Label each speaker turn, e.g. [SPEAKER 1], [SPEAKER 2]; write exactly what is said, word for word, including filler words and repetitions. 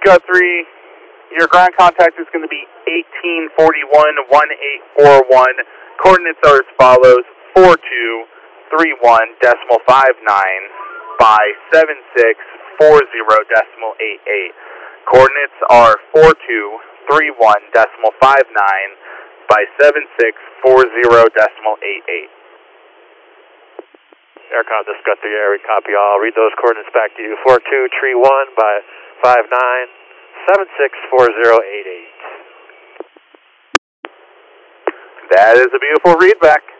[SPEAKER 1] Guthrie. Your ground contact is going to be eighteen forty-one, eighteen forty-one. Coordinates are as follows: four two three one decimal five nine by seven six four zero decimal eight eight. Coordinates are four two three one decimal five nine by seven six four zero decimal eight eight.
[SPEAKER 2] Aircom, this is Guthrie Air, we copy all. Read those coordinates back to you. four two three one by five nine, seven six four zero eight eight.
[SPEAKER 1] That is a beautiful readback.